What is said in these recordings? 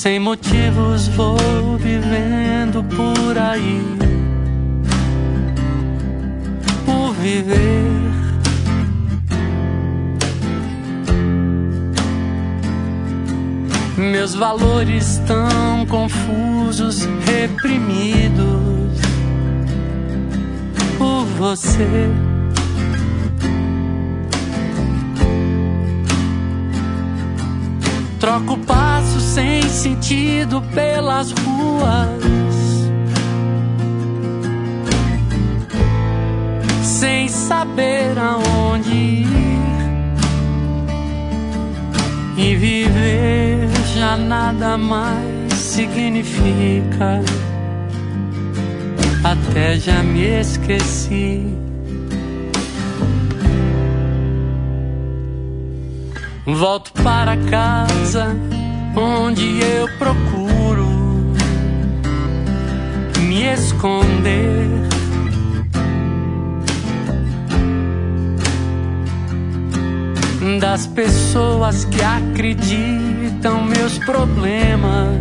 Sem motivos vou vivendo por aí, por viver. Meus valores tão confusos, reprimidos por você. Troco passos sem sentido pelas ruas, sem saber aonde ir. E viver já nada mais significa. Até já me esqueci. Volto para casa, onde eu procuro me esconder. Das pessoas que acreditam meus problemas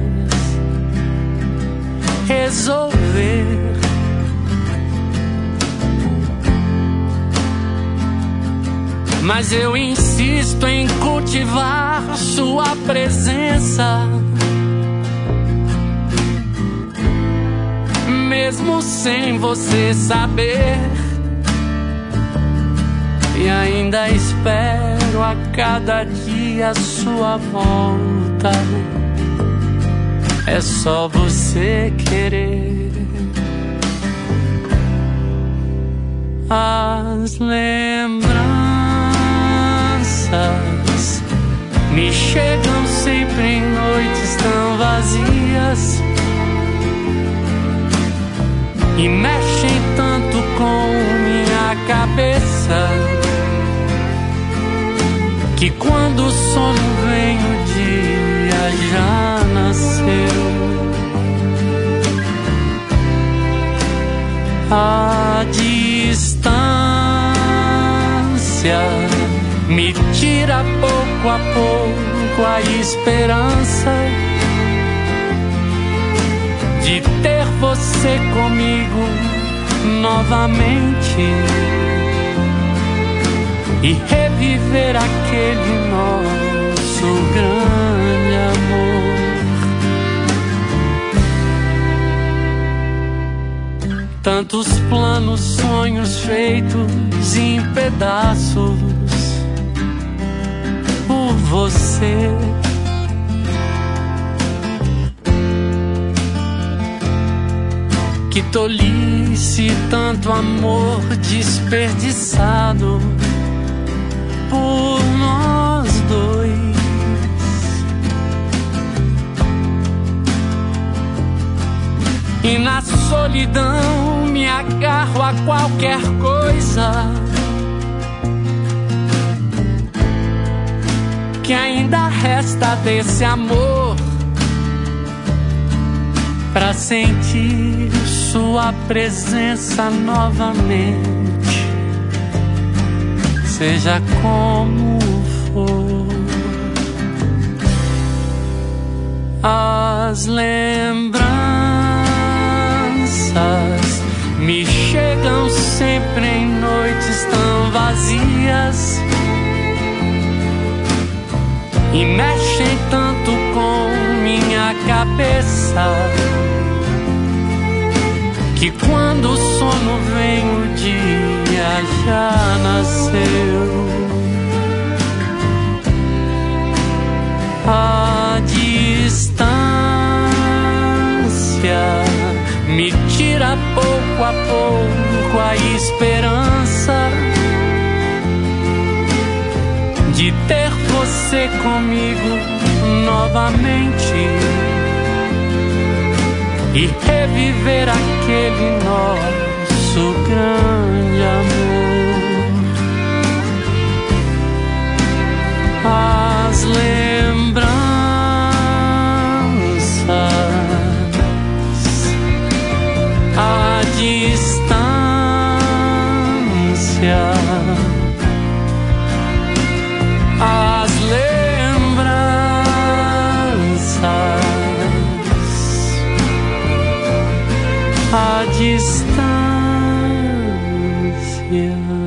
resolver. Mas eu insisto em cultivar sua presença, mesmo sem você saber. E ainda espero a cada dia sua volta. É só você querer. As lembranças me chegam sempre em noites tão vazias e mexem tanto com minha cabeça, que quando o sono vem o dia já nasceu. A distância me tira pouco a pouco a esperança de ter você comigo novamente e reviver aquele nosso grande amor. Tantos planos, sonhos feitos em pedaços por você. Que tolice, tanto amor desperdiçado por nós dois. E na solidão me agarro a qualquer coisa que ainda resta desse amor, pra sentir sua presença novamente, seja como for. As lembranças me chegam sempre em noites tão vazias e mexem tanto com minha cabeça, que quando o sono vem o dia já nasceu. A distância me tira pouco a pouco a esperança de ter você comigo novamente e reviver aquele nosso grande amor. As lembranças, a distância, as lembranças distância.